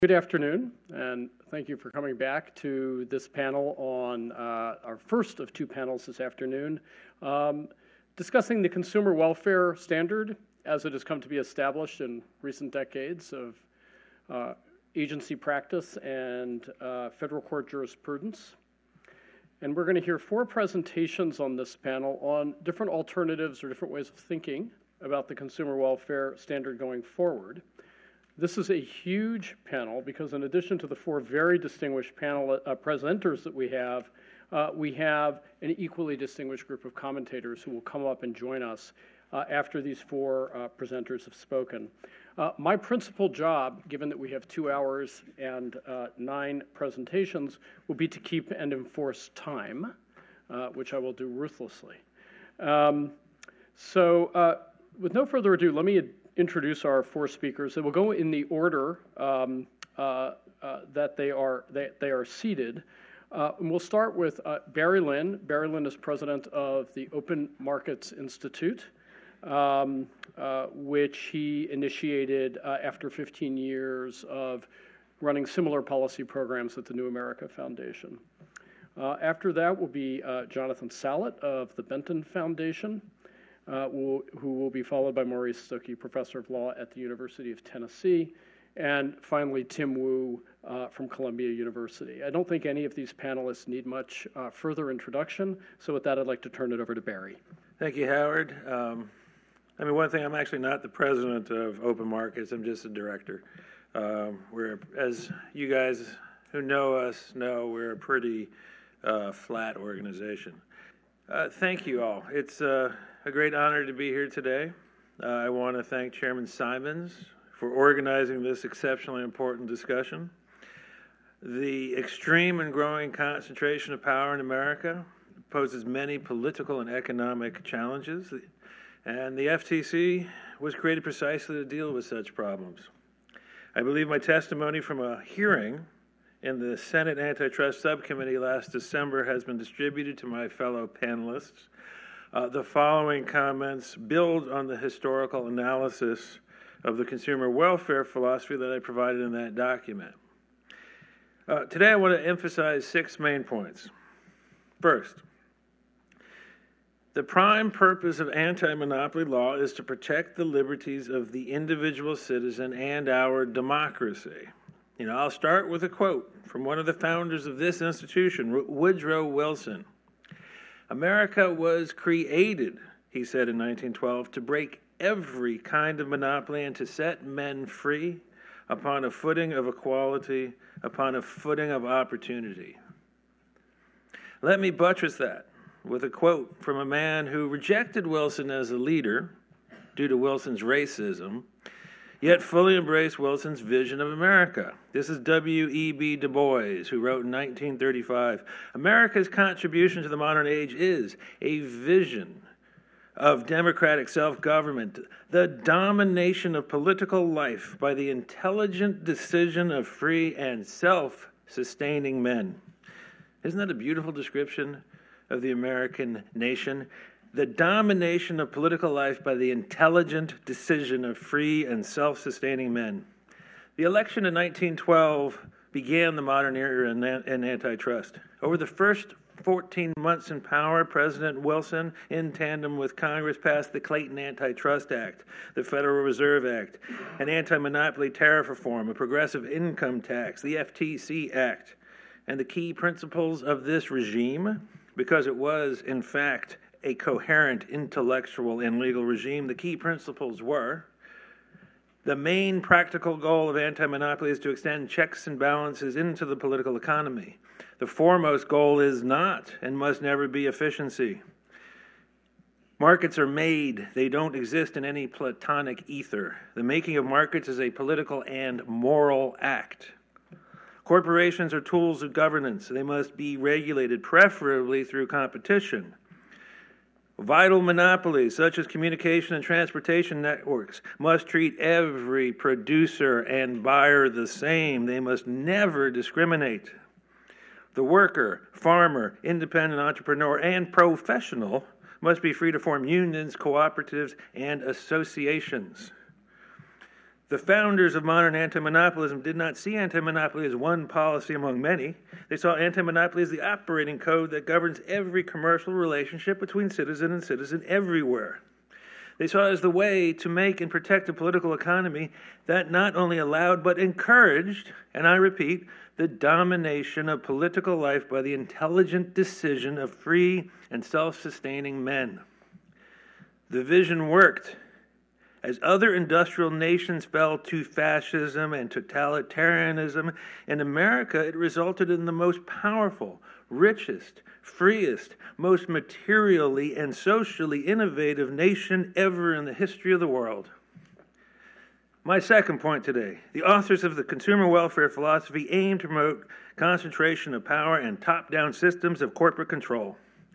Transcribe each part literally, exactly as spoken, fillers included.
Good afternoon, and thank you for coming back to this panel on uh, our first of two panels this afternoon, um, discussing the consumer welfare standard as it has come to be established in recent decades of uh, agency practice and uh, federal court jurisprudence. And we're going to hear four presentations on this panel on different alternatives or different ways of thinking about the consumer welfare standard going forward. This is a huge panel because in addition to the four very distinguished panel uh, presenters that we have, uh, we have an equally distinguished group of commentators who will come up and join us uh, after these four uh, presenters have spoken. Uh, my principal job, given that we have two hours and uh, nine presentations, will be to keep and enforce time, uh, which I will do ruthlessly. Um, so uh, with no further ado, let me introduce our four speakers. They will go in the order um, uh, uh, that they are they, they are seated. Uh, and we'll start with uh, Barry Lynn. Barry Lynn is president of the Open Markets Institute, um, uh, which he initiated uh, after fifteen years of running similar policy programs at the New America Foundation. Uh, after that will be uh, Jonathan Sallet of the Benton Foundation, Uh, will, who will be followed by Maurice Stuckey, professor of law at the University of Tennessee, and finally Tim Wu uh, from Columbia University. I don't think any of these panelists need much uh, further introduction, so with that I'd like to turn it over to Barry. Thank you, Howard. Um, I mean, one thing, I'm actually not the president of Open Markets, I'm just a director. Um, we're, as you guys who know us know, we're a pretty uh, flat organization. Uh, thank you all. It's uh, a great honor to be here today. Uh, I want to thank Chairman Simons for organizing this exceptionally important discussion. The extreme and growing concentration of power in America poses many political and economic challenges, and the F T C was created precisely to deal with such problems. I believe my testimony from a hearing in the Senate Antitrust Subcommittee last December has been distributed to my fellow panelists. Uh, the following comments build on the historical analysis of the consumer welfare philosophy that I provided in that document. Uh, today I want to emphasize six main points. First, the prime purpose of anti-monopoly law is to protect the liberties of the individual citizen and our democracy. You know, I'll start with a quote from one of the founders of this institution, Woodrow Wilson. America was created, he said in nineteen twelve, to break every kind of monopoly and to set men free upon a footing of equality, upon a footing of opportunity. Let me buttress that with a quote from a man who rejected Wilson as a leader due to Wilson's racism, yet fully embraced Wilson's vision of America. This is W E B Du Bois, who wrote in nineteen thirty-five, America's contribution to the modern age is a vision of democratic self-government, the domination of political life by the intelligent decision of free and self-sustaining men. Isn't that a beautiful description of the American nation? The domination of political life by the intelligent decision of free and self-sustaining men. The election in nineteen twelve began the modern era in, in antitrust. Over the first fourteen months in power, President Wilson, in tandem with Congress, passed the Clayton Antitrust Act, the Federal Reserve Act, an anti-monopoly tariff reform, a progressive income tax, the F T C Act. And the key principles of this regime, because it was, in fact, a coherent intellectual and legal regime, the key principles were: the main practical goal of anti-monopoly is to extend checks and balances into the political economy. The foremost goal is not and must never be efficiency. Markets are made. They don't exist in any platonic ether. The making of markets is a political and moral act. Corporations are tools of governance. They must be regulated, preferably through competition. Vital monopolies, such as communication and transportation networks, must treat every producer and buyer the same. They must never discriminate. The worker, farmer, independent entrepreneur, and professional must be free to form unions, cooperatives, and associations. The founders of modern anti-monopolism did not see anti-monopoly as one policy among many. They saw anti-monopoly as the operating code that governs every commercial relationship between citizen and citizen everywhere. They saw it as the way to make and protect a political economy that not only allowed but encouraged, and I repeat, the domination of political life by the intelligent decision of free and self-sustaining men. The vision worked. As other industrial nations fell to fascism and totalitarianism, in America it resulted in the most powerful, richest, freest, most materially and socially innovative nation ever in the history of the world. My second point today, the authors of the consumer welfare philosophy aim to promote concentration of power and top-down systems of corporate control.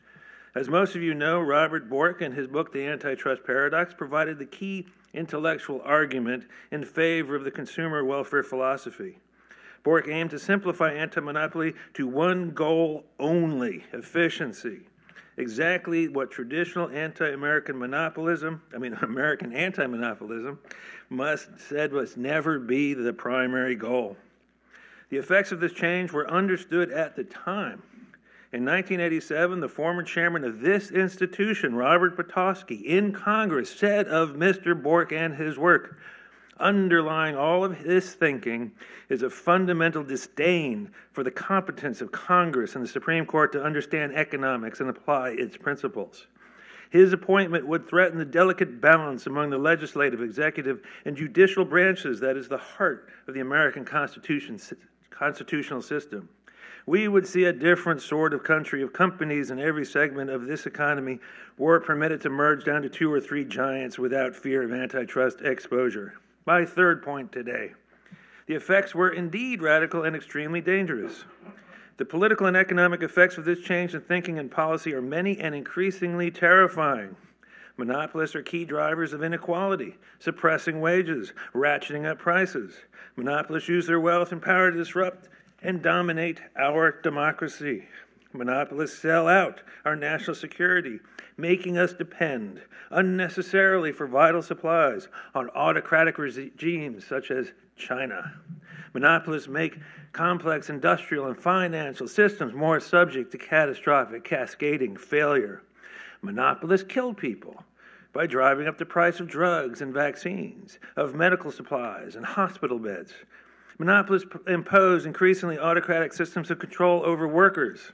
As most of you know, Robert Bork, in his book, The Antitrust Paradox, provided the key intellectual argument in favor of the consumer welfare philosophy. Bork aimed to simplify anti-monopoly to one goal only, efficiency. Exactly what traditional anti-American monopolism, I mean American anti-monopolism, must said must never be the primary goal. The effects of this change were understood at the time. In nineteen eighty-seven, the former chairman of this institution, Robert Petoskey, in Congress, said of Mister Bork and his work, underlying all of his thinking is a fundamental disdain for the competence of Congress and the Supreme Court to understand economics and apply its principles. His appointment would threaten the delicate balance among the legislative, executive, and judicial branches that is the heart of the American Constitution, constitutional system. We would see a different sort of country if companies in every segment of this economy were permitted to merge down to two or three giants without fear of antitrust exposure. My third point today. The effects were indeed radical and extremely dangerous. The political and economic effects of this change in thinking and policy are many and increasingly terrifying. Monopolists are key drivers of inequality, suppressing wages, ratcheting up prices. Monopolists use their wealth and power to disrupt and dominate our democracy. Monopolists sell out our national security, making us depend unnecessarily for vital supplies on autocratic regimes such as China. Monopolists make complex industrial and financial systems more subject to catastrophic, cascading failure. Monopolists kill people by driving up the price of drugs and vaccines, of medical supplies and hospital beds. Monopolists impose increasingly autocratic systems of control over workers.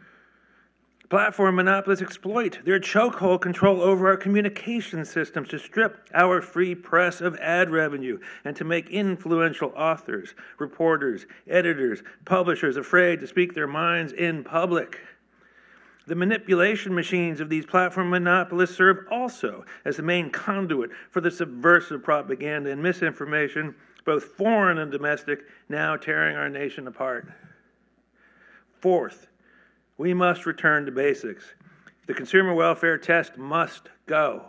Platform monopolists exploit their chokehold control over our communication systems to strip our free press of ad revenue and to make influential authors, reporters, editors, publishers afraid to speak their minds in public. The manipulation machines of these platform monopolists serve also as the main conduit for the subversive propaganda and misinformation, both foreign and domestic, now tearing our nation apart. Fourth, we must return to basics. The consumer welfare test must go.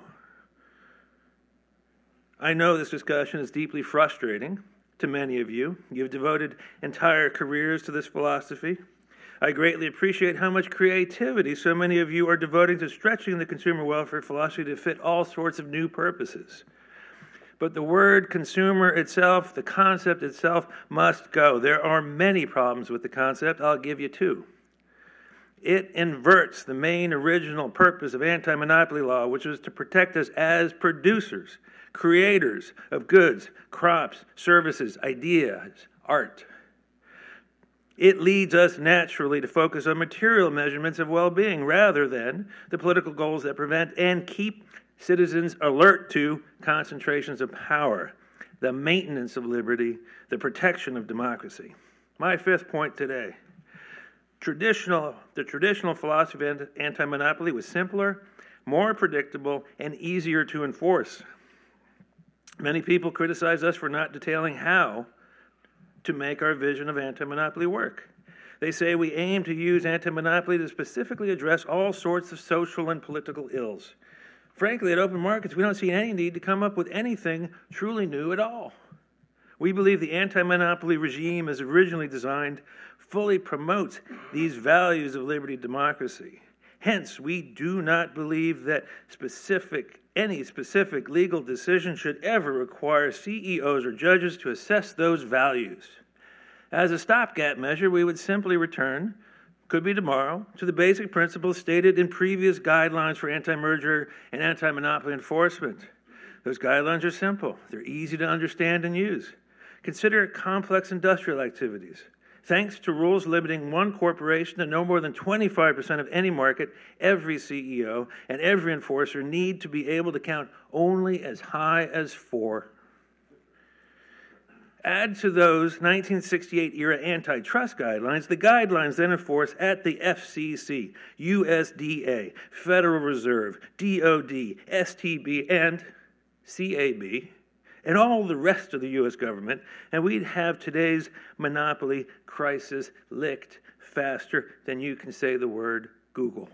I know this discussion is deeply frustrating to many of you. You've devoted entire careers to this philosophy. I greatly appreciate how much creativity so many of you are devoting to stretching the consumer welfare philosophy to fit all sorts of new purposes. But the word consumer itself, the concept itself, must go. There are many problems with the concept. I'll give you two. It inverts the main original purpose of anti-monopoly law, which is to protect us as producers, creators of goods, crops, services, ideas, art. It leads us naturally to focus on material measurements of well-being rather than the political goals that prevent and keep citizens alert to concentrations of power, the maintenance of liberty, the protection of democracy. My fifth point today. Traditional, the traditional philosophy of anti-monopoly was simpler, more predictable, and easier to enforce. Many people criticize us for not detailing how to make our vision of anti-monopoly work. They say we aim to use anti-monopoly to specifically address all sorts of social and political ills. Frankly, at open markets, we don't see any need to come up with anything truly new at all. We believe the anti-monopoly regime as originally designed fully promotes these values of liberty and democracy. Hence, we do not believe that specific any specific legal decision should ever require C E Os or judges to assess those values. As a stopgap measure, we would simply return, could be tomorrow, to the basic principles stated in previous guidelines for anti-merger and anti-monopoly enforcement. Those guidelines are simple. They're easy to understand and use. Consider complex industrial activities. Thanks to rules limiting one corporation to no more than twenty-five percent of any market, every C E O and every enforcer need to be able to count only as high as four. Add to those nineteen sixty-eight era antitrust guidelines the guidelines then enforced at the F C C, U S D A, Federal Reserve, D O D, S T B, and C A B, and all the rest of the U S government, and we'd have today's monopoly crisis licked faster than you can say the word Google.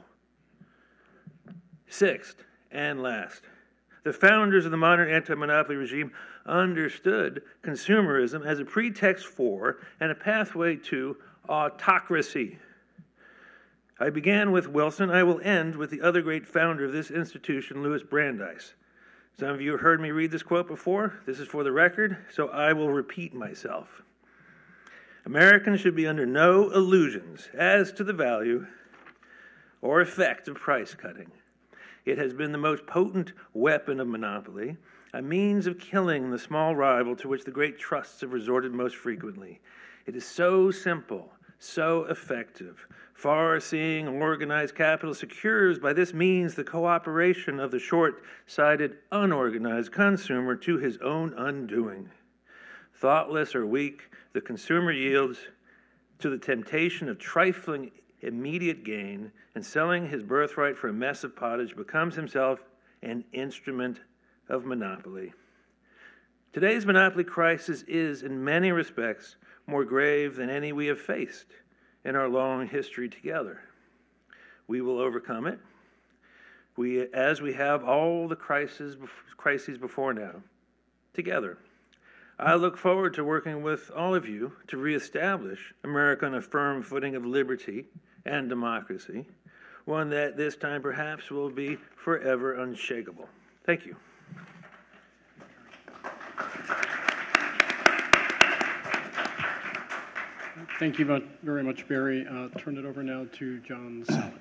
Sixth and last, the founders of the modern anti-monopoly regime understood consumerism as a pretext for and a pathway to autocracy. I began with Wilson. I will end with the other great founder of this institution, Louis Brandeis. Some of you have heard me read this quote before. This is for the record, so I will repeat myself. Americans should be under no illusions as to the value or effect of price cutting. It has been the most potent weapon of monopoly, a means of killing the small rival to which the great trusts have resorted most frequently. It is so simple, so effective. Far-seeing, organized capital secures by this means the cooperation of the short-sighted, unorganized consumer to his own undoing. Thoughtless or weak, the consumer yields to the temptation of trifling immediate gain, and selling his birthright for a mess of pottage becomes himself an instrument of monopoly. Today's monopoly crisis is, in many respects, more grave than any we have faced in our long history together. We will overcome it, we, as we have all the crises, crises before now, together. I look forward to working with all of you to reestablish America on a firm footing of liberty and democracy, one that this time perhaps will be forever unshakable. Thank you. Thank you very much, Barry. Uh, turn it over now to John Sallett.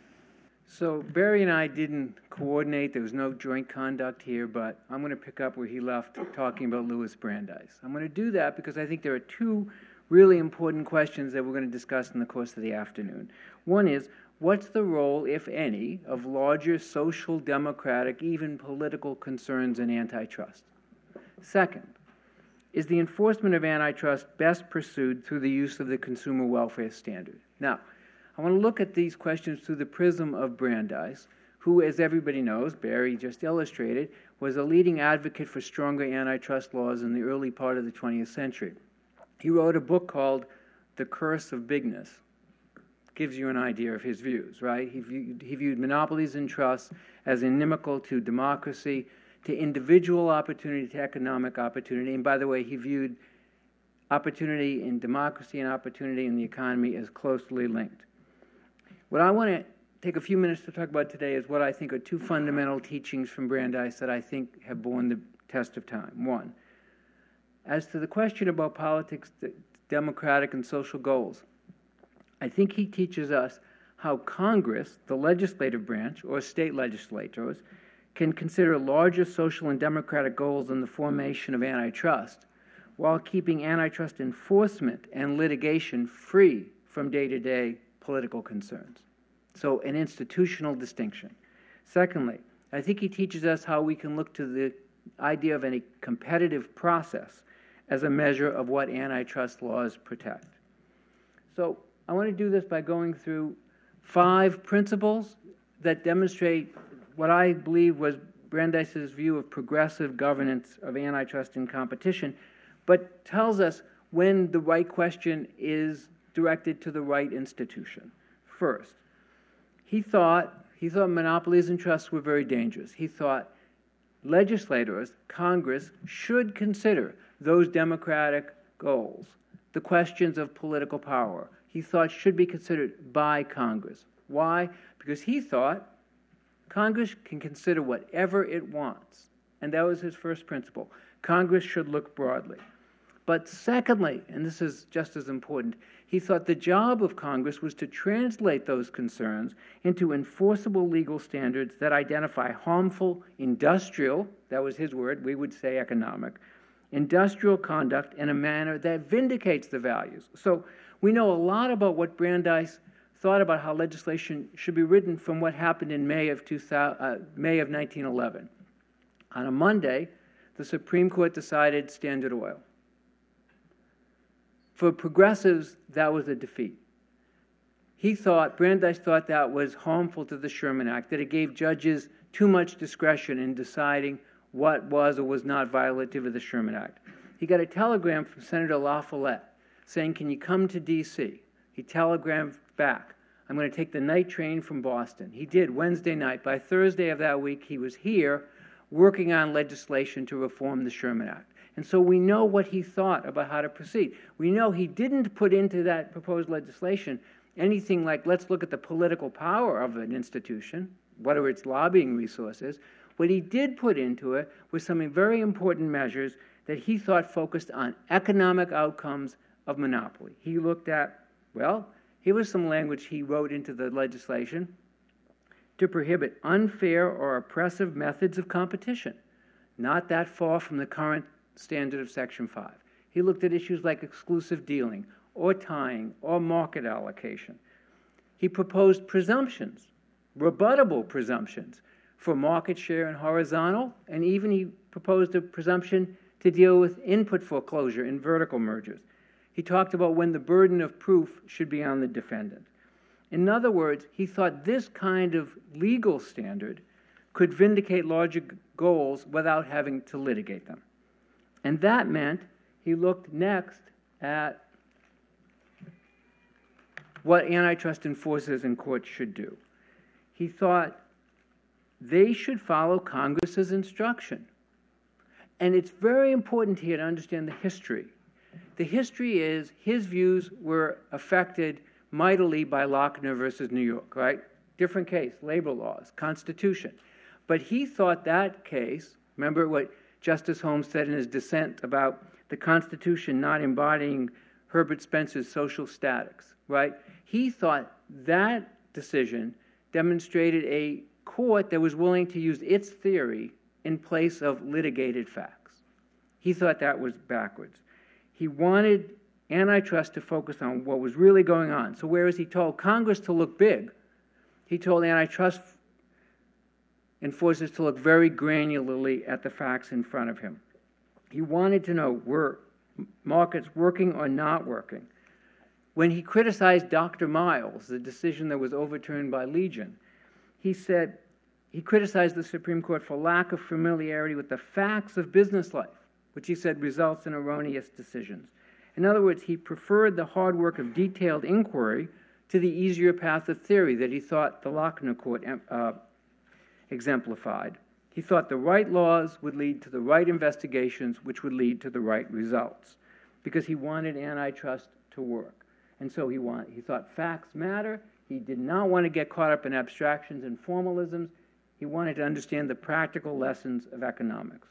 So Barry and I didn't coordinate. There was no joint conduct here, but I'm going to pick up where he left talking about Louis Brandeis. I'm going to do that because I think there are two really important questions that we're going to discuss in the course of the afternoon. One is, what's the role, if any, of larger social, democratic, even political concerns in antitrust? Second, is the enforcement of antitrust best pursued through the use of the consumer welfare standard? Now, I want to look at these questions through the prism of Brandeis, who, as everybody knows, Barry just illustrated, was a leading advocate for stronger antitrust laws in the early part of the twentieth century. He wrote a book called The Curse of Bigness. Gives you an idea of his views, right? He viewed, he viewed monopolies and trusts as inimical to democracy, to individual opportunity, to economic opportunity. And by the way, he viewed opportunity in democracy and opportunity in the economy as closely linked. What I want to take a few minutes to talk about today is what I think are two fundamental teachings from Brandeis that I think have borne the test of time. One, as to the question about politics, democratic and social goals, I think he teaches us how Congress, the legislative branch, or state legislators, can consider larger social and democratic goals in the formation of antitrust while keeping antitrust enforcement and litigation free from day-to-day political concerns. So an institutional distinction. Secondly, I think he teaches us how we can look to the idea of any competitive process as a measure of what antitrust laws protect. So I want to do this by going through five principles that demonstrate what I believe was Brandeis's view of progressive governance of antitrust and competition, but tells us when the right question is directed to the right institution. First, he thought, he thought monopolies and trusts were very dangerous. He thought legislators, Congress, should consider those democratic goals, the questions of political power, he thought should be considered by Congress. Why? Because he thought Congress can consider whatever it wants. And that was his first principle. Congress should look broadly. But secondly, and this is just as important, he thought the job of Congress was to translate those concerns into enforceable legal standards that identify harmful industrial, that was his word, we would say economic, industrial conduct in a manner that vindicates the values. So we know a lot about what Brandeis thought about how legislation should be written from what happened in May of, two thousand, uh, May of nineteen eleven. On a Monday, the Supreme Court decided Standard Oil. For progressives, that was a defeat. He thought, Brandeis thought that was harmful to the Sherman Act, that it gave judges too much discretion in deciding what was or was not violative of the Sherman Act. He got a telegram from Senator La Follette saying, can you come to D C? He telegrammed back, I'm going to take the night train from Boston. He did Wednesday night. By Thursday of that week, he was here working on legislation to reform the Sherman Act. And so we know what he thought about how to proceed. We know he didn't put into that proposed legislation anything like, let's look at the political power of an institution, what are its lobbying resources. What he did put into it was some very important measures that he thought focused on economic outcomes of monopoly. He looked at, well, here was some language he wrote into the legislation to prohibit unfair or oppressive methods of competition, not that far from the current standard of Section five. He looked at issues like exclusive dealing or tying or market allocation. He proposed presumptions, rebuttable presumptions for market share and horizontal, and even he proposed a presumption to deal with input foreclosure in vertical mergers. He talked about when the burden of proof should be on the defendant. In other words, he thought this kind of legal standard could vindicate larger goals without having to litigate them. And that meant he looked next at what antitrust enforcers and courts should do. He thought they should follow Congress's instruction. And it's very important here to understand the history. The history is his views were affected mightily by Lochner versus New York, right? Different case, labor laws, Constitution. But he thought that case, remember what Justice Holmes said in his dissent about the Constitution not embodying Herbert Spencer's social statics, right? He thought that decision demonstrated a court that was willing to use its theory in place of litigated facts. He thought that was backwards. He wanted antitrust to focus on what was really going on. So whereas he told Congress to look big, he told antitrust enforcers to look very granularly at the facts in front of him. He wanted to know, were markets working or not working? When he criticized Doctor Miles, the decision that was overturned by Legion, he said, he criticized the Supreme Court for lack of familiarity with the facts of business life, which he said results in erroneous decisions. In other words, he preferred the hard work of detailed inquiry to the easier path of theory that he thought the Lochner Court uh, exemplified. He thought the right laws would lead to the right investigations, which would lead to the right results, because he wanted antitrust to work. And so he, want, he thought facts matter. He did not want to get caught up in abstractions and formalisms. He wanted to understand the practical lessons of economics.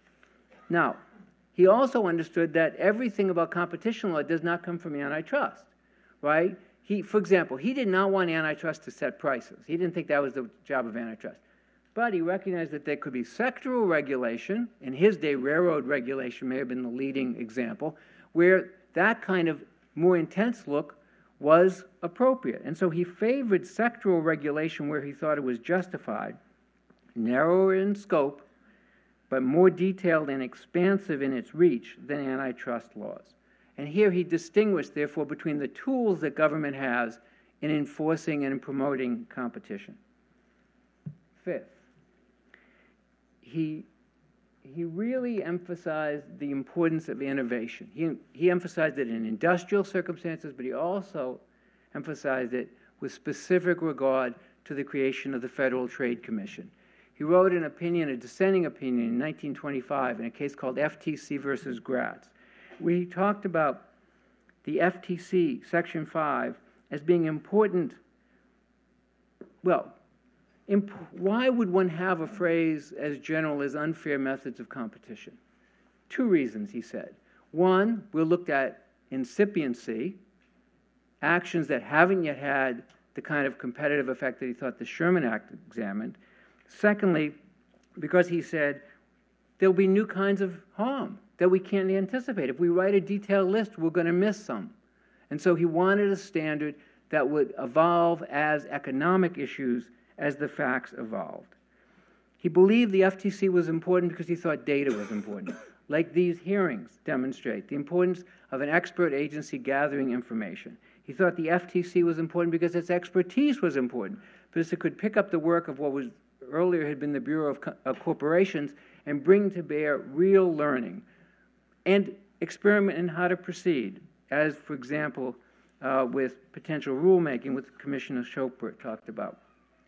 Now, he also understood that everything about competition law does not come from antitrust, right? He, for example, he did not want antitrust to set prices. He didn't think that was the job of antitrust. But he recognized that there could be sectoral regulation. In his day, railroad regulation may have been the leading example, where that kind of more intense look was appropriate. And so he favored sectoral regulation where he thought it was justified, narrower in scope, but more detailed and expansive in its reach than antitrust laws. And here he distinguished, therefore, between the tools that government has in enforcing and in promoting competition. Fifth, he, he really emphasized the importance of innovation. He, he emphasized it in industrial circumstances, but he also emphasized it with specific regard to the creation of the Federal Trade Commission. He wrote an opinion, a dissenting opinion, in nineteen twenty-five in a case called F T C versus Gratz, where he talked about the F T C, Section five, as being important, well, imp- why would one have a phrase as general as unfair methods of competition? Two reasons, he said. One, we looked at incipiency, actions that haven't yet had the kind of competitive effect that he thought the Sherman Act examined. Secondly, because he said there'll be new kinds of harm that we can't anticipate. If we write a detailed list, we're going to miss some. And so he wanted a standard that would evolve as economic issues as the facts evolved. He believed the F T C was important because he thought data was important. Like these hearings demonstrate the importance of an expert agency gathering information. He thought the F T C was important because its expertise was important, because it could pick up the work of what was earlier had been the Bureau of, Co- of Corporations and bring to bear real learning and experiment in how to proceed, as, for example, uh, with potential rulemaking, which Commissioner Schoper talked about.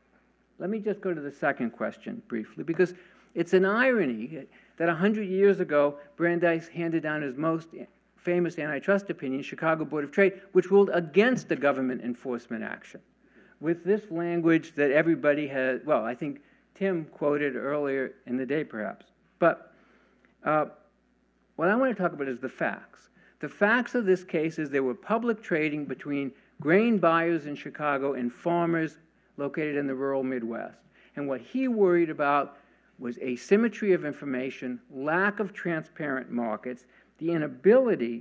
Let me just go to the second question briefly, because it's an irony that one hundred years ago, Brandeis handed down his most famous antitrust opinion, Chicago Board of Trade, which ruled against the government enforcement action. With this language that everybody has, well, I think Tim quoted earlier in the day, perhaps. But uh, what I want to talk about is the facts. The facts of this case is there were public trading between grain buyers in Chicago and farmers located in the rural Midwest. And what he worried about was asymmetry of information, lack of transparent markets, the inability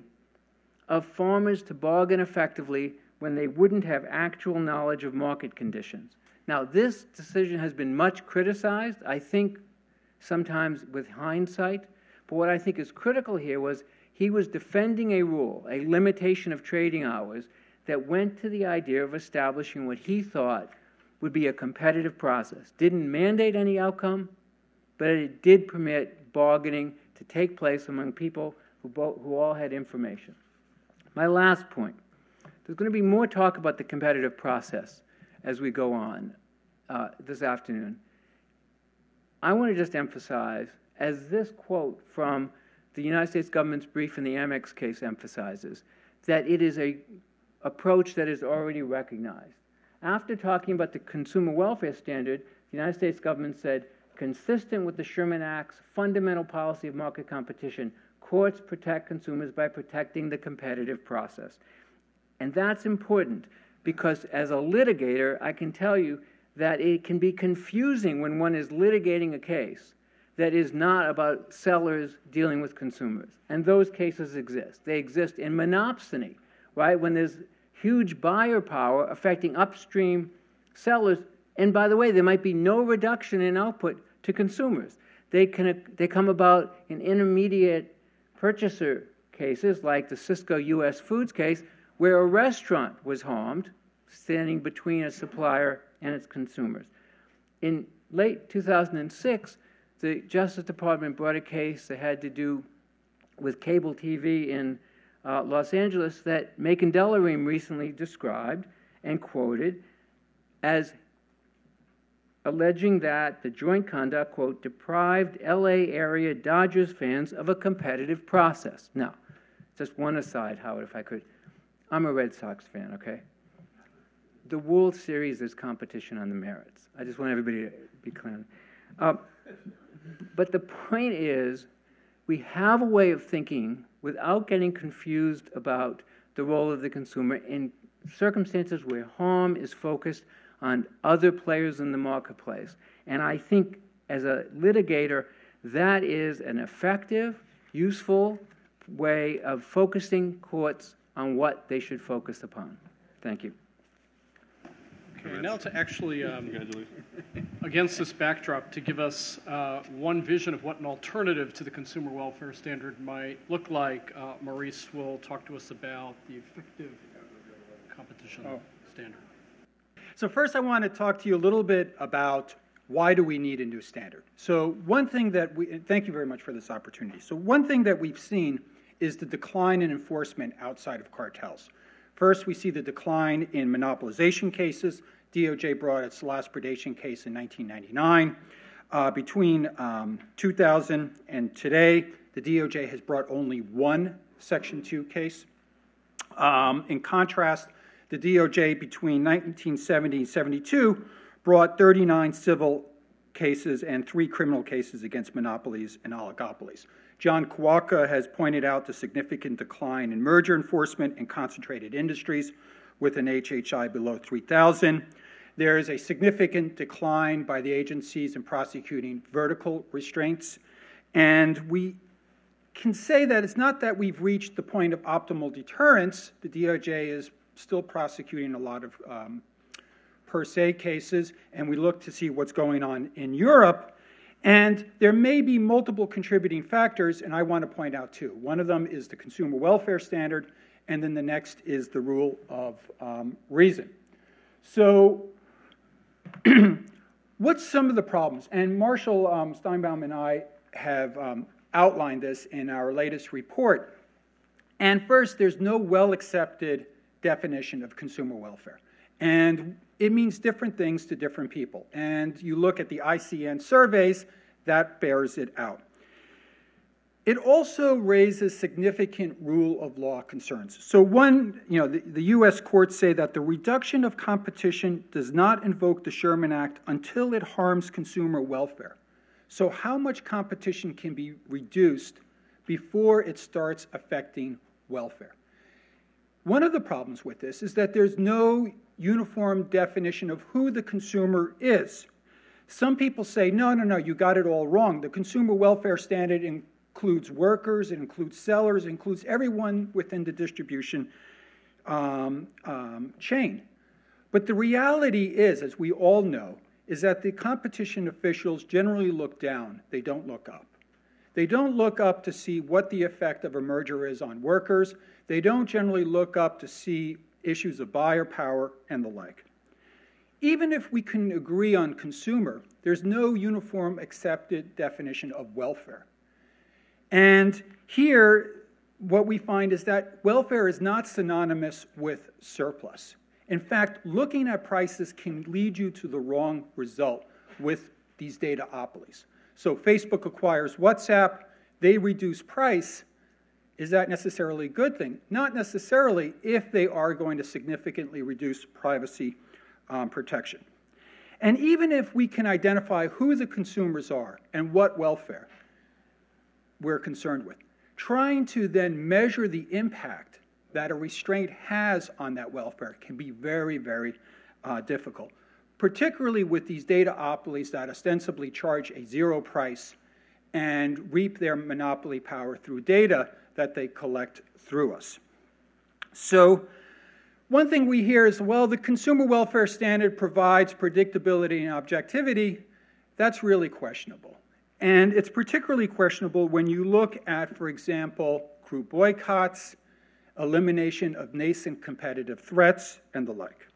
of farmers to bargain effectively when they wouldn't have actual knowledge of market conditions. Now, this decision has been much criticized, I think sometimes with hindsight, but what I think is critical here was he was defending a rule, a limitation of trading hours, that went to the idea of establishing what he thought would be a competitive process. Didn't mandate any outcome, but it did permit bargaining to take place among people who, both, who all had information. My last point, there's going to be more talk about the competitive process as we go on uh, this afternoon. I want to just emphasize, as this quote from the United States government's brief in the Amex case emphasizes, that it is a approach that is already recognized. After talking about the consumer welfare standard, the United States government said, consistent with the Sherman Act's fundamental policy of market competition, courts protect consumers by protecting the competitive process. And that's important because as a litigator, I can tell you that it can be confusing when one is litigating a case that is not about sellers dealing with consumers. And those cases exist. They exist in monopsony, right? When there's huge buyer power affecting upstream sellers. And by the way, there might be no reduction in output to consumers. They can they come about in intermediate purchaser cases like the Cisco U S Foods case, where a restaurant was harmed, standing between a supplier and its consumers. In late two thousand six, the Justice Department brought a case that had to do with cable T V in uh, Los Angeles that Macon Delaream recently described and quoted as alleging that the joint conduct, quote, deprived L A area Dodgers fans of a competitive process. Now, just one aside, Howard, if I could. I'm a Red Sox fan, okay? The World Series is competition on the merits. I just want everybody to be clear. Uh, but the point is, we have a way of thinking without getting confused about the role of the consumer in circumstances where harm is focused on other players in the marketplace. And I think as a litigator, that is an effective, useful way of focusing courts on what they should focus upon. Thank you. Okay, now to actually, um, against this backdrop, to give us uh, one vision of what an alternative to the consumer welfare standard might look like, uh, Maurice will talk to us about the effective competition oh. standard. So first I want to talk to you a little bit about why do we need a new standard. So one thing that we, and thank you very much for this opportunity. So one thing that we've seen is the decline in enforcement outside of cartels. First, we see the decline in monopolization cases. D O J brought its last predation case in nineteen ninety-nine. Uh, between um, two thousand and today, the D O J has brought only one Section two case. Um, in contrast, the D O J between nineteen seventy and seventy-two brought thirty-nine civil cases and three criminal cases against monopolies and oligopolies. John Kawaka has pointed out the significant decline in merger enforcement in concentrated industries with an H H I below three thousand. There is a significant decline by the agencies in prosecuting vertical restraints. And we can say that it's not that we've reached the point of optimal deterrence. The D O J is still prosecuting a lot of um, per se cases, and we look to see what's going on in Europe. And there may be multiple contributing factors, and I want to point out two. One of them is the consumer welfare standard, and then the next is the rule of um, reason. So what's some of the problems? And Marshall um, Steinbaum and I have um, outlined this in our latest report. And first, there's no well-accepted definition of consumer welfare. And it means different things to different people. And you look at the I C N surveys, that bears it out. It also raises significant rule of law concerns. So one, you know, the, the U S courts say that the reduction of competition does not invoke the Sherman Act until it harms consumer welfare. So how much competition can be reduced before it starts affecting welfare? One of the problems with this is that there's no uniform definition of who the consumer is. Some people say, no, no, no, you got it all wrong. The consumer welfare standard includes workers, it includes sellers, it includes everyone within the distribution um, um, chain. But the reality is, as we all know, is that the competition officials generally look down. They don't look up. They don't look up to see what the effect of a merger is on workers. They don't generally look up to see issues of buyer power and the like. Even if we can agree on consumer, there's no uniform accepted definition of welfare. And here, what we find is that welfare is not synonymous with surplus. In fact, looking at prices can lead you to the wrong result with these dataopolies. So Facebook acquires WhatsApp, they reduce price. Is that necessarily a good thing? Not necessarily if they are going to significantly reduce privacy um, protection. And even if we can identify who the consumers are and what welfare we're concerned with, trying to then measure the impact that a restraint has on that welfare can be very, very uh, difficult, particularly with these dataopolies that ostensibly charge a zero price and reap their monopoly power through data that they collect through us. So one thing we hear is, well, the consumer welfare standard provides predictability and objectivity. That's really questionable. And it's particularly questionable when you look at, for example, crew boycotts, elimination of nascent competitive threats, and the like.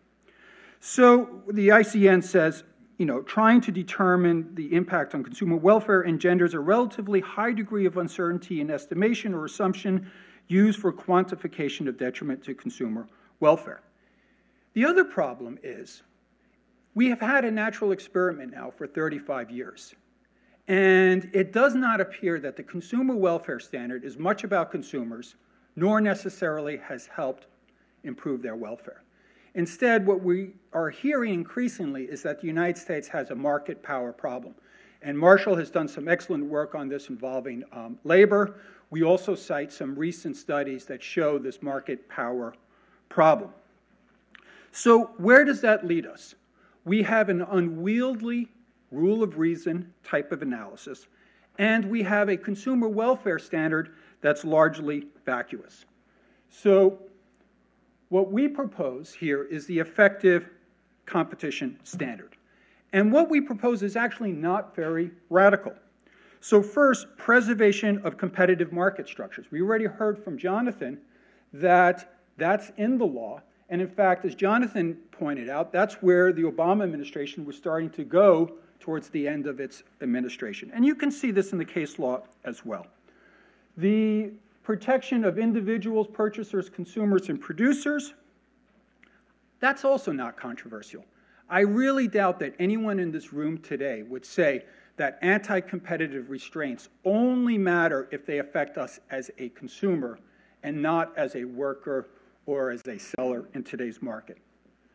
So the I C N says, you know, trying to determine the impact on consumer welfare engenders a relatively high degree of uncertainty in estimation or assumption used for quantification of detriment to consumer welfare. The other problem is we have had a natural experiment now for thirty-five years. And it does not appear that the consumer welfare standard is much about consumers, nor necessarily has helped improve their welfare. Instead, what we are hearing increasingly is that the United States has a market power problem. And Marshall has done some excellent work on this involving um, labor. We also cite some recent studies that show this market power problem. So where does that lead us? We have an unwieldy rule of reason type of analysis, and we have a consumer welfare standard that's largely vacuous. So what we propose here is the effective competition standard. And what we propose is actually not very radical. So first, preservation of competitive market structures. We already heard from Jonathan that that's in the law. And in fact, as Jonathan pointed out, that's where the Obama administration was starting to go towards the end of its administration. And you can see this in the case law as well. The protection of individuals, purchasers, consumers, and producers, that's also not controversial. I really doubt that anyone in this room today would say that anti-competitive restraints only matter if they affect us as a consumer and not as a worker or as a seller in today's market.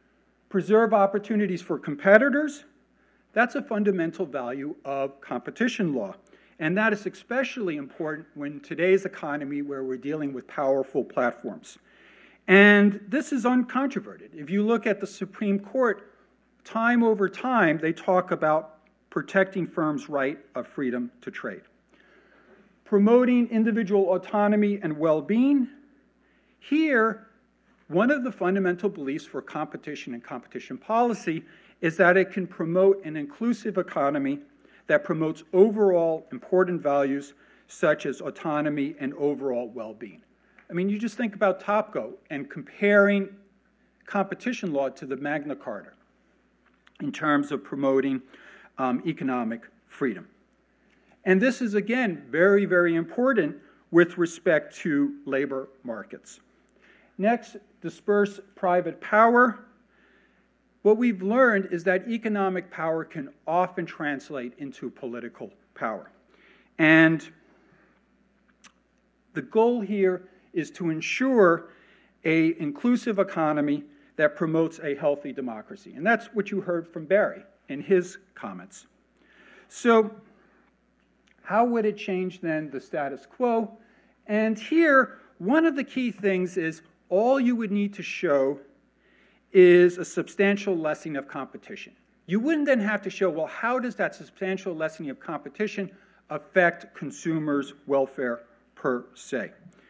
preserve opportunities for competitors. That's a fundamental value of competition law. And that is especially important in today's economy where we're dealing with powerful platforms. And this is uncontroverted. If you look at the Supreme Court, time over time, they talk about protecting firms' right of freedom to trade. Promoting individual autonomy and well-being. Here, one of the fundamental beliefs for competition and competition policy is that it can promote an inclusive economy that promotes overall important values such as autonomy and overall well-being. I mean, you just think about Topco and comparing competition law to the Magna Carta in terms of promoting um, economic freedom. And this is, again, very, very important with respect to labor markets. Next, disperse private power. What we've learned is that economic power can often translate into political power. And the goal here is to ensure an inclusive economy that promotes a healthy democracy. And that's what you heard from Barry in his comments. So how would it change then the status quo? And here, one of the key things is all you would need to show is a substantial lessening of competition. You wouldn't then have to show, well, how does that substantial lessening of competition affect consumers' welfare per se?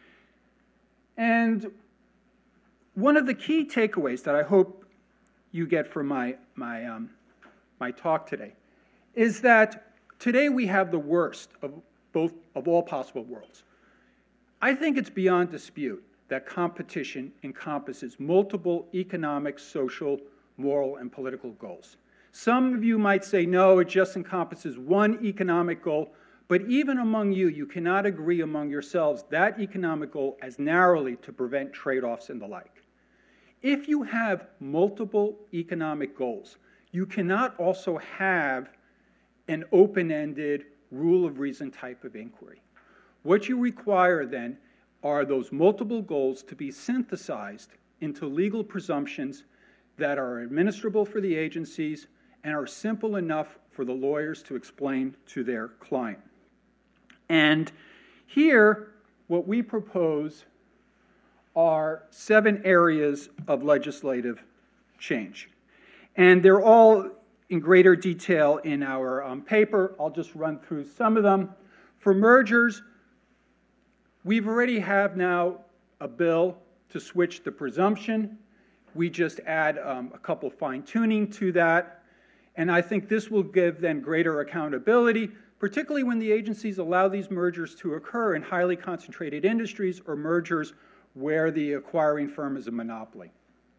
And one of the key takeaways that I hope you get from my, my, um, my talk today is that today we have the worst of both of all possible worlds. I think it's beyond dispute that competition encompasses multiple economic, social, moral, and political goals. Some of you might say, no, it just encompasses one economic goal, but even among you, you cannot agree among yourselves that economic goal as narrowly to prevent trade-offs and the like. If you have multiple economic goals, you cannot also have an open-ended rule of reason type of inquiry. What you require then are those multiple goals to be synthesized into legal presumptions that are administrable for the agencies and are simple enough for the lawyers to explain to their client. And here, what we propose are seven areas of legislative change. And they're all in greater detail in our um, paper. I'll just run through some of them. For mergers, we've already have now a bill to switch the presumption. We just add um, a couple fine-tuning to that. And I think this will give then greater accountability, particularly when the agencies allow these mergers to occur in highly concentrated industries or mergers where the acquiring firm is a monopoly.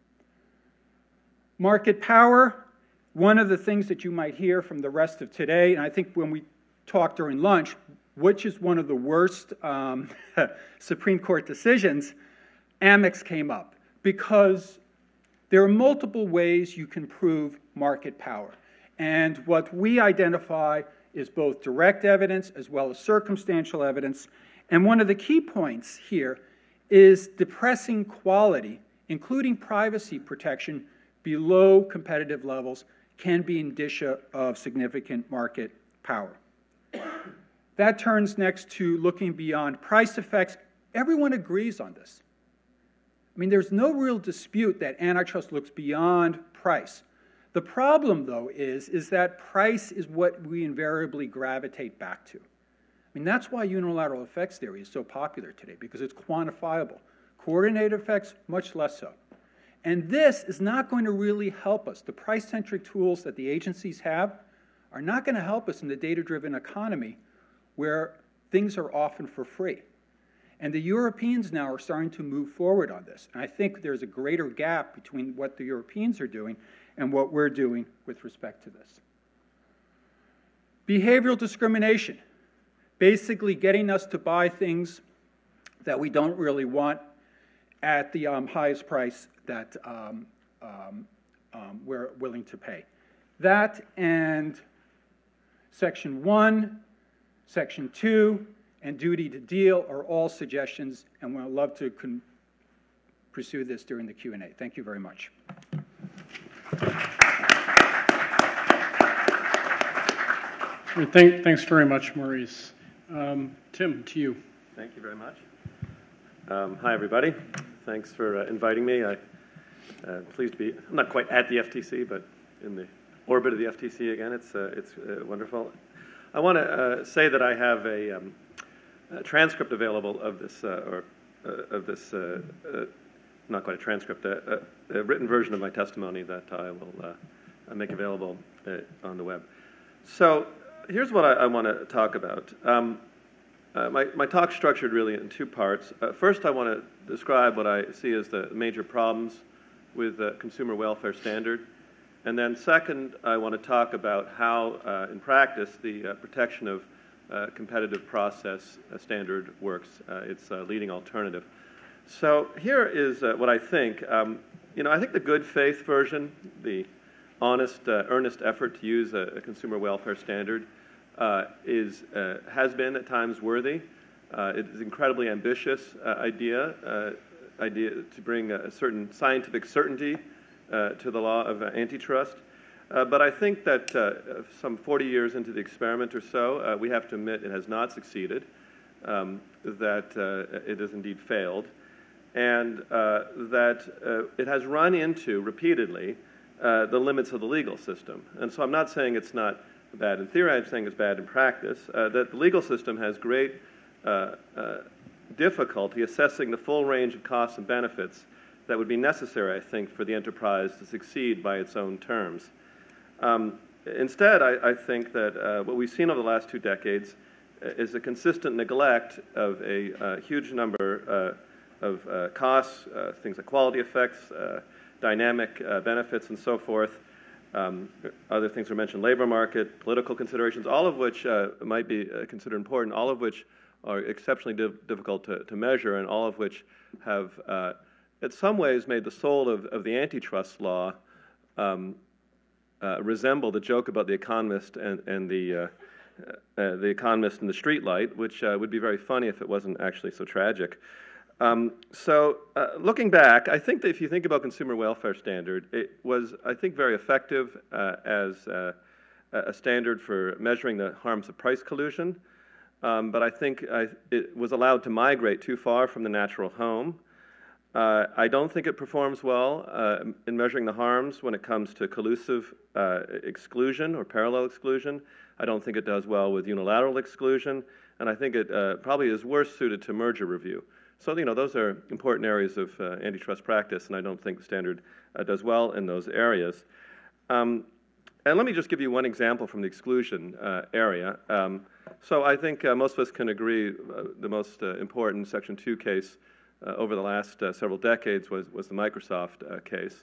Market power, one of the things that you might hear from the rest of today, and I think when we talked during lunch, which is one of the worst um, Supreme Court decisions, Amex came up because there are multiple ways you can prove market power. And what we identify is both direct evidence as well as circumstantial evidence. And one of the key points here is depressing quality, including privacy protection, below competitive levels can be indicia of significant market power. That turns next to looking beyond price effects. Everyone agrees on this. I mean, there's no real dispute that antitrust looks beyond price. The problem, though, is, is that price is what we invariably gravitate back to. I mean, that's why unilateral effects theory is so popular today, because it's quantifiable. Coordinated effects, much less so. And this is not going to really help us. The price-centric tools that the agencies have are not going to help us in the data-driven economy where things are often for free. And the Europeans now are starting to move forward on this. And I think there's a greater gap between what the Europeans are doing and what we're doing with respect to this. Behavioral discrimination, basically getting us to buy things that we don't really want at the um, highest price that um, um, um, we're willing to pay. That and Section one, Section two, and duty to deal are all suggestions, and we'd love to con- pursue this during the Q and A. Thank you very much. Thank, thanks very much, Maurice. Um, Tim, to you. Thank you very much. Um, hi, everybody. Thanks for uh, inviting me. I'm uh, pleased to be, I'm not quite at the F T C, but in the orbit of the F T C again. It's, uh, it's uh, wonderful. I want to uh, say that I have a, um, a transcript available of this, uh, or uh, of this, uh, uh, not quite a transcript, a, a, a written version of my testimony that I will uh, make available uh, on the web. So here's what I, I want to talk about. Um, uh, my, my talk's structured really in two parts. Uh, first, I want to describe what I see as the major problems with the consumer welfare standard. And then second, I want to talk about how, uh, in practice, the uh, protection of uh, competitive process uh, standard works. Uh, it's a leading alternative. So here is uh, what I think. Um, you know, I think the good faith version, the honest, uh, earnest effort to use a, a consumer welfare standard uh, is, uh, has been at times worthy. Uh, it is an incredibly ambitious uh, idea, uh, idea to bring a certain scientific certainty uh, to the law of uh, antitrust. Uh, but I think that uh, some forty years into the experiment or so, uh, we have to admit it has not succeeded, um, that uh, it has indeed failed, and uh, that uh, it has run into repeatedly Uh, the limits of the legal system. And so I'm not saying it's not bad in theory, I'm saying it's bad in practice, uh, that the legal system has great uh, uh, difficulty assessing the full range of costs and benefits that would be necessary, I think, for the enterprise to succeed by its own terms. Um, instead, I, I think that uh, what we've seen over the last two decades is a consistent neglect of a uh, huge number uh, of uh, costs, uh, things like quality effects, uh, dynamic uh, benefits, and so forth. Um, other things were mentioned, labor market, political considerations, all of which uh, might be uh, considered important, all of which are exceptionally div difficult to, to measure, and all of which have, uh, in some ways, made the soul of, of the antitrust law um, uh, resemble the joke about the economist and, and the, uh, uh, the economist and the streetlight, which uh, would be very funny if it wasn't actually so tragic. Um, so uh, looking back, I think that if you think about consumer welfare standard, it was, I think, very effective uh, as uh, a standard for measuring the harms of price collusion. Um, but I think I, it was allowed to migrate too far from the natural home. Uh, I don't think it performs well uh, in measuring the harms when it comes to collusive uh, exclusion or parallel exclusion. I don't think it does well with unilateral exclusion. And I think it uh, probably is worse suited to merger review. So, you know, those are important areas of uh, antitrust practice, and I don't think the standard uh, does well in those areas. Um, and let me just give you one example from the exclusion uh, area. Um, so I think uh, most of us can agree uh, the most uh, important Section two case uh, over the last uh, several decades was, was the Microsoft uh, case.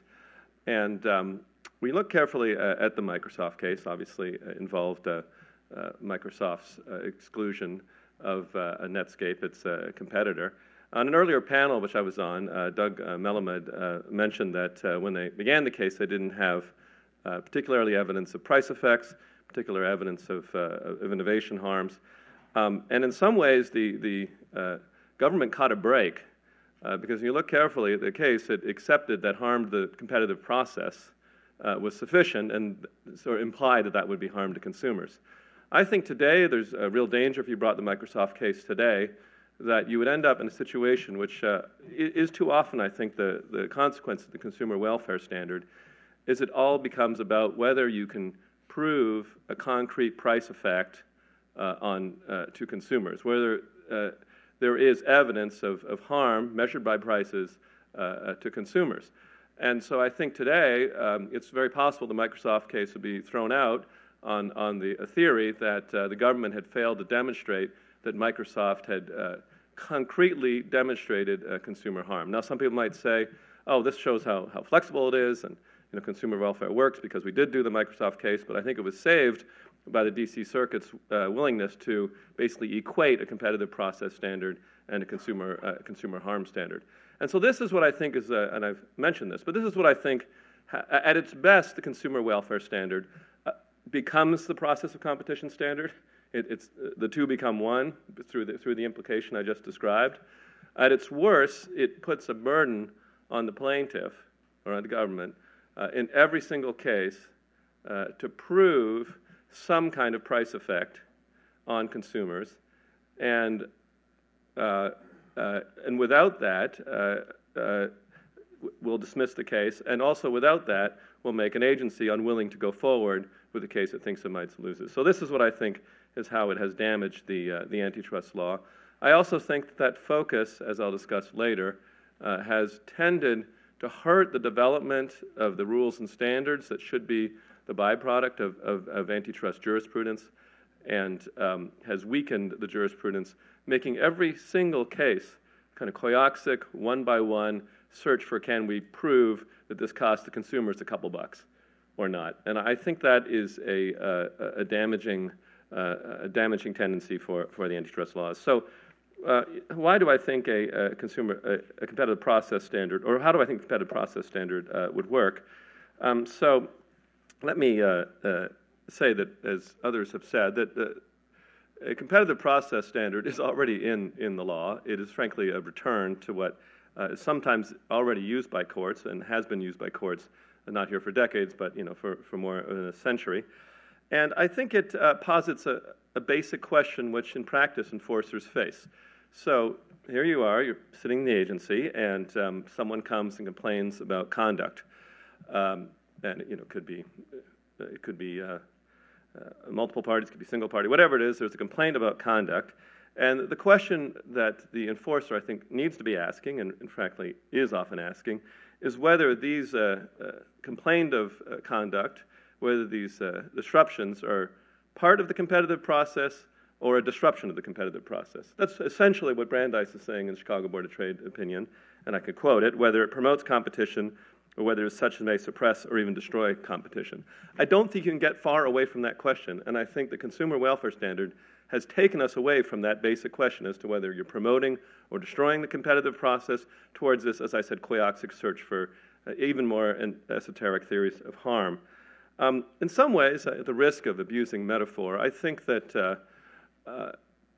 And um, we look carefully uh, at the Microsoft case, obviously uh, involved uh, uh, Microsoft's uh, exclusion of uh, Netscape, its uh, competitor. On an earlier panel which I was on, uh, Doug uh, Melamed uh, mentioned that uh, when they began the case, they didn't have uh, particularly evidence of price effects, particular evidence of, uh, of innovation harms. Um, and in some ways, the, the uh, government caught a break uh, because when you look carefully at the case, it accepted that harm to the competitive process uh, was sufficient and sort of implied that that would be harm to consumers. I think today there's a real danger if you brought the Microsoft case today that you would end up in a situation which uh, is too often, I think, the, the consequence of the consumer welfare standard, is it all becomes about whether you can prove a concrete price effect uh, on, uh, to consumers, whether uh, there is evidence of, of harm measured by prices uh, uh, to consumers. And so I think today um, it's very possible the Microsoft case would be thrown out on, on the a theory that uh, the government had failed to demonstrate that Microsoft had uh, concretely demonstrated uh, consumer harm. Now, some people might say, oh, this shows how, how flexible it is and you know, consumer welfare works because we did do the Microsoft case, but I think it was saved by the D C Circuit's uh, willingness to basically equate a competitive process standard and a consumer, uh, consumer harm standard. And so this is what I think is, uh, and I've mentioned this, but this is what I think, ha at its best, the consumer welfare standard uh, becomes the process of competition standard. It, it's, the two become one through the, through the implication I just described. At its worst, it puts a burden on the plaintiff or on the government uh, in every single case uh, to prove some kind of price effect on consumers, and uh, uh, and without that, uh, uh, we'll dismiss the case, and also without that, we'll make an agency unwilling to go forward with a case it thinks it might lose it. So this is what I think is how it has damaged the uh, the antitrust law. I also think that, that focus, as I'll discuss later, uh, has tended to hurt the development of the rules and standards that should be the byproduct of, of, of antitrust jurisprudence, and um, has weakened the jurisprudence, making every single case kind of koyaxic, one by one, search for can we prove that this cost the consumers a couple bucks or not. And I think that is a, uh, a damaging, uh, a damaging tendency for, for the antitrust laws. So uh, why do I think a, a consumer, a, a competitive process standard, or how do I think competitive process standard uh, would work? Um, so let me uh, uh, say that, as others have said, that uh, a competitive process standard is already in, in the law. It is frankly a return to what uh, is sometimes already used by courts and has been used by courts, not here for decades, but you know, for, for more than a century. And I think it uh, posits a, a basic question which in practice enforcers face. So here you are, you're sitting in the agency, and um, someone comes and complains about conduct. Um, and you know, it could be, it could be uh, uh, multiple parties, could be single party, whatever it is, there's a complaint about conduct. And the question that the enforcer, I think, needs to be asking, and, and frankly is often asking, is whether these uh, uh, complained of uh, conduct, whether these uh, disruptions are part of the competitive process or a disruption of the competitive process. That's essentially what Brandeis is saying in the Chicago Board of Trade opinion, and I could quote it, whether it promotes competition or whether it's such as may suppress or even destroy competition. I don't think you can get far away from that question, and I think the consumer welfare standard has taken us away from that basic question as to whether you're promoting or destroying the competitive process towards this, as I said, koyaxic search for uh, even more esoteric theories of harm. Um, in some ways, at the risk of abusing metaphor, I think that uh, uh,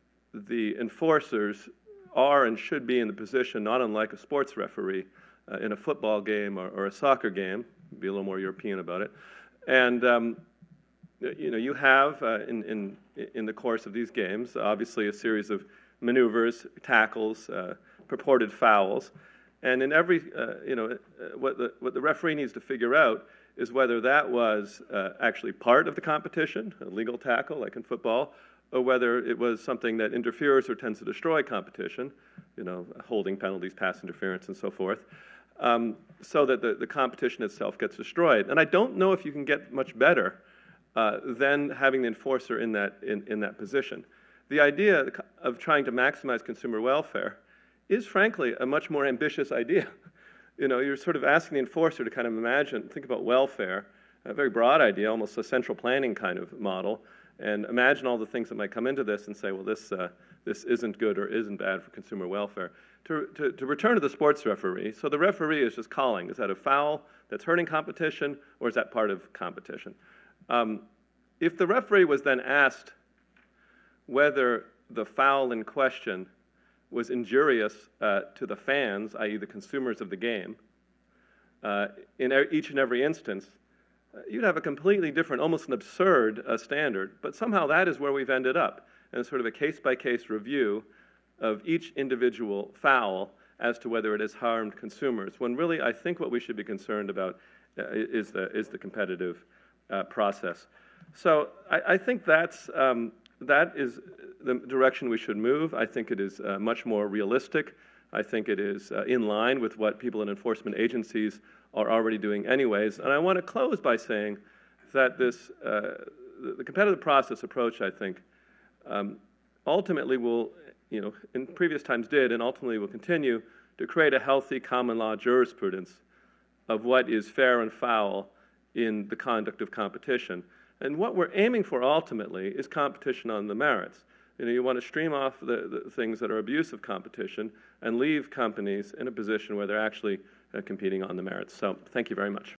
the enforcers are and should be in the position not unlike a sports referee uh, in a football game or, or a soccer game, be a little more European about it, and um, you know, you have uh, in, in, in the course of these games, obviously a series of maneuvers, tackles, uh, purported fouls, and in every, uh, you know, uh, what the, what the referee needs to figure out is whether that was uh, actually part of the competition, a legal tackle like in football, or whether it was something that interferes or tends to destroy competition, you know, holding penalties, pass interference, and so forth, um, so that the, the competition itself gets destroyed. And I don't know if you can get much better Uh, than having the enforcer in that, in, in that position. The idea of trying to maximize consumer welfare is, frankly, a much more ambitious idea. You know, you're sort of asking the enforcer to kind of imagine, think about welfare, a very broad idea, almost a central planning kind of model, and imagine all the things that might come into this and say, well, this, uh, this isn't good or isn't bad for consumer welfare. To, to, to return to the sports referee, so the referee is just calling. Is that a foul that's hurting competition, or is that part of competition? Um, if the referee was then asked whether the foul in question was injurious uh, to the fans, that is the consumers of the game, uh, in each and every instance, uh, you'd have a completely different, almost an absurd uh, standard, but somehow that is where we've ended up, in sort of a case-by-case review of each individual foul as to whether it has harmed consumers, when really I think what we should be concerned about uh, is, the, is the competitive Uh, process. So I, I think that's, um, that is the direction we should move. I think it is uh, much more realistic. I think it is uh, in line with what people in enforcement agencies are already doing anyways. And I want to close by saying that this, uh, the, the competitive process approach, I think, um, ultimately will, you know, in previous times did, and ultimately will continue to create a healthy common law jurisprudence of what is fair and foul in the conduct of competition. And what we're aiming for ultimately is competition on the merits. You know, you want to stream off the, the things that are abuse of competition and leave companies in a position where they're actually uh, competing on the merits. So thank you very much.